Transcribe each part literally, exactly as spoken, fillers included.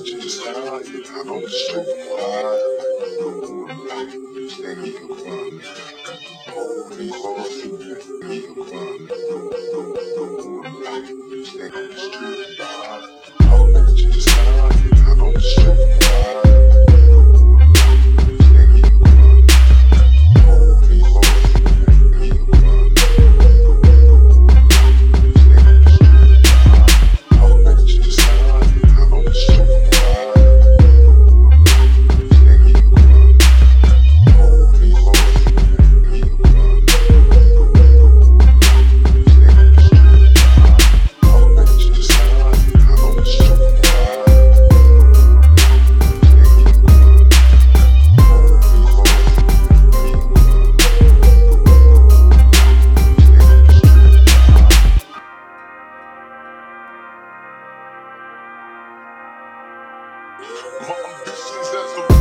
just tired. I'm so quiet. Stay in your grind. Hold me close to me. In your grind. Stay on the street. I'm just tired. I'm so quiet. Stay in your grind. Hold me close to me. In your grind. Stay on the street. I'm just tired. I'm so quiet. Stay in your grind. Hold me close to me. In your grind. Stay on the street. I'm just tired. I'm so quiet. Stay in your grind. Hold me close to me. In your grind. Stay on the street. My ambitions as a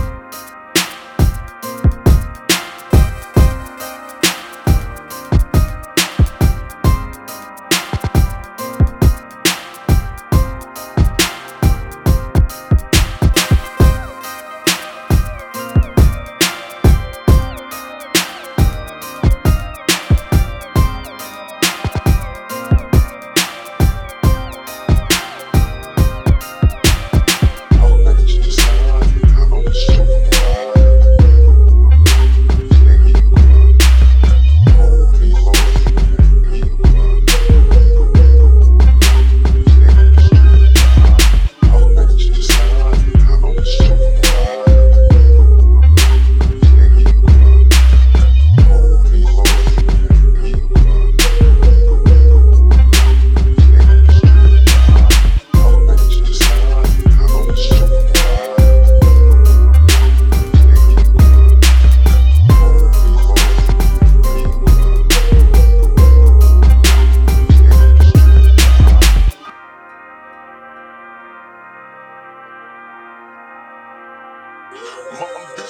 My